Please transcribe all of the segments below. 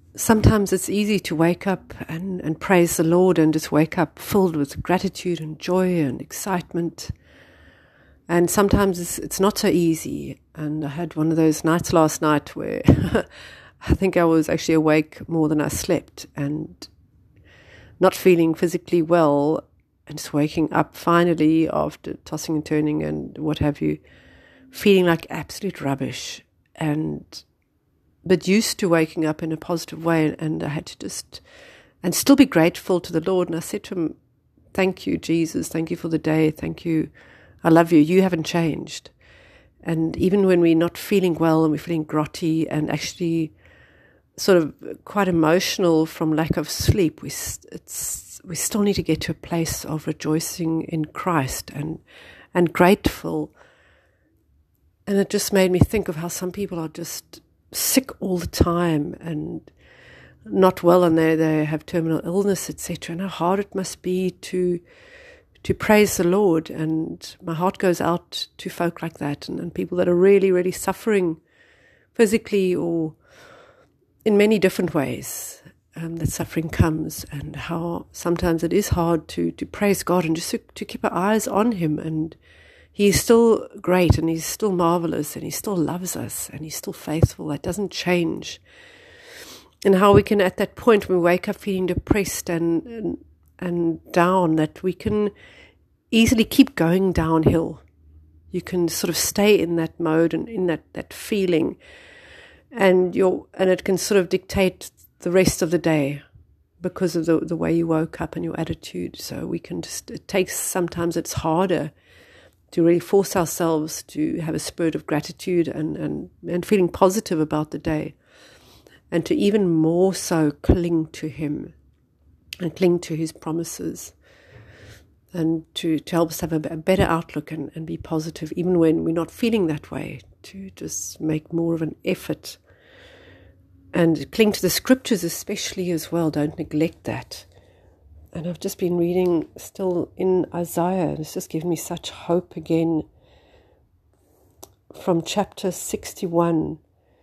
sometimes it's easy to wake up and praise the Lord and just wake up filled with gratitude and joy and excitement. And sometimes it's not so easy. And I had one of those nights last night where I think I was actually awake more than I slept and not feeling physically well, and just waking up finally after tossing and turning and what have you, feeling like absolute rubbish, but used to waking up in a positive way. And I had to and still be grateful to the Lord. And I said to him, thank you, Jesus. Thank you for the day. Thank you. I love you. You haven't changed. And even when we're not feeling well and we're feeling grotty and actually sort of quite emotional from lack of sleep, we still need to get to a place of rejoicing in Christ and grateful. And it just made me think of how some people are just sick all the time and not well, and they have terminal illness, etc. And how hard it must be to praise the Lord. And my heart goes out to folk like that and people that are really, really suffering physically or in many different ways. That suffering comes, and how sometimes it is hard to praise God and just to keep our eyes on Him. And He is still great, and He's still marvelous, and He still loves us, and He's still faithful. That doesn't change. And how we can, at that point when we wake up feeling depressed and down, that we can easily keep going downhill. You can sort of stay in that mode and in that feeling, and it can sort of dictate the rest of the day because of the way you woke up and your attitude. So we can sometimes it's harder to really force ourselves to have a spirit of gratitude and feeling positive about the day, and to even more so cling to Him and cling to His promises, and to help us have a better outlook and be positive even when we're not feeling that way, to just make more of an effort and cling to the scriptures especially as well. Don't neglect that. And I've just been reading still in Isaiah, and it's just given me such hope again, from chapter 61,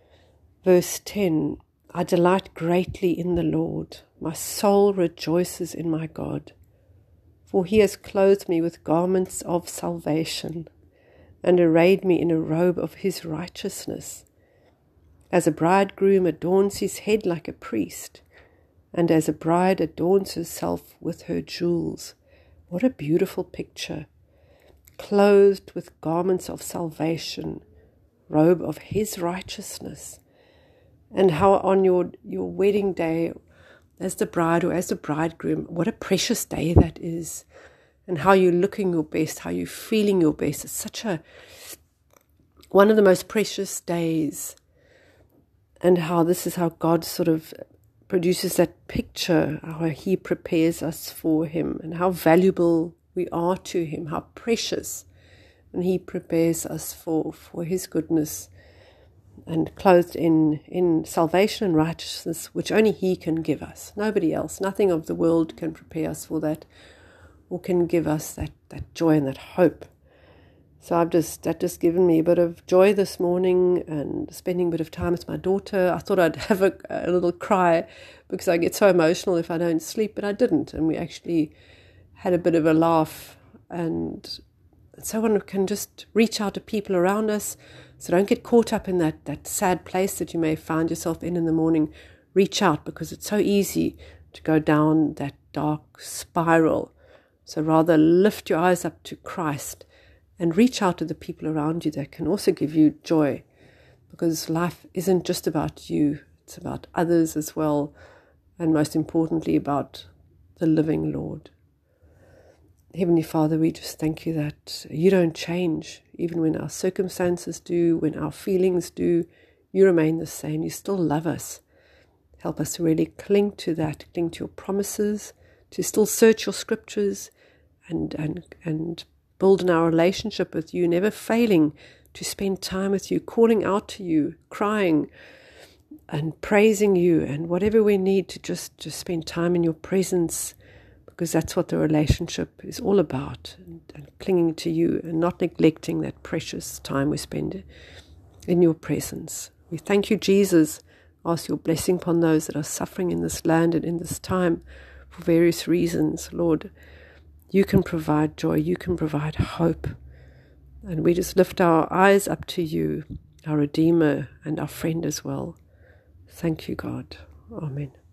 verse 10. I delight greatly in the Lord. My soul rejoices in my God. For He has clothed me with garments of salvation and arrayed me in a robe of His righteousness. As a bridegroom adorns his head like a priest, and as a bride adorns herself with her jewels. What a beautiful picture. Clothed with garments of salvation, robe of His righteousness. And how on your wedding day, as the bride or as the bridegroom, what a precious day that is. And how you're looking your best, how you're feeling your best. It's one of the most precious days. And how this is how God sort of produces that picture, how He prepares us for Him, and how valuable we are to Him, how precious. And He prepares us for His goodness, and clothed in salvation and righteousness, which only He can give us. Nobody else, nothing of the world can prepare us for that, or can give us that joy and that hope. So that just given me a bit of joy this morning, and spending a bit of time with my daughter. I thought I'd have a little cry because I get so emotional if I don't sleep, but I didn't. And we actually had a bit of a laugh. And so one can just reach out to people around us. So don't get caught up in that sad place that you may find yourself in the morning. Reach out, because it's so easy to go down that dark spiral. So rather lift your eyes up to Christ and reach out to the people around you that can also give you joy, because life isn't just about you, it's about others as well, and most importantly about the living Lord. Heavenly Father, we just thank You that You don't change, even when our circumstances do, when our feelings do. You remain the same. You still love us. Help us to really cling to that, cling to Your promises, to still search Your scriptures and build in our relationship with You, never failing to spend time with You, calling out to You, crying and praising You, and whatever we need to just spend time in Your presence, because that's what the relationship is all about, and clinging to You and not neglecting that precious time we spend in Your presence. We thank You, Jesus, Ask your blessing upon those that are suffering in this land and in this time for various reasons. Lord, you can provide joy, you can provide hope. And we just lift our eyes up to you, our Redeemer and our friend as well. Thank you, God. Amen.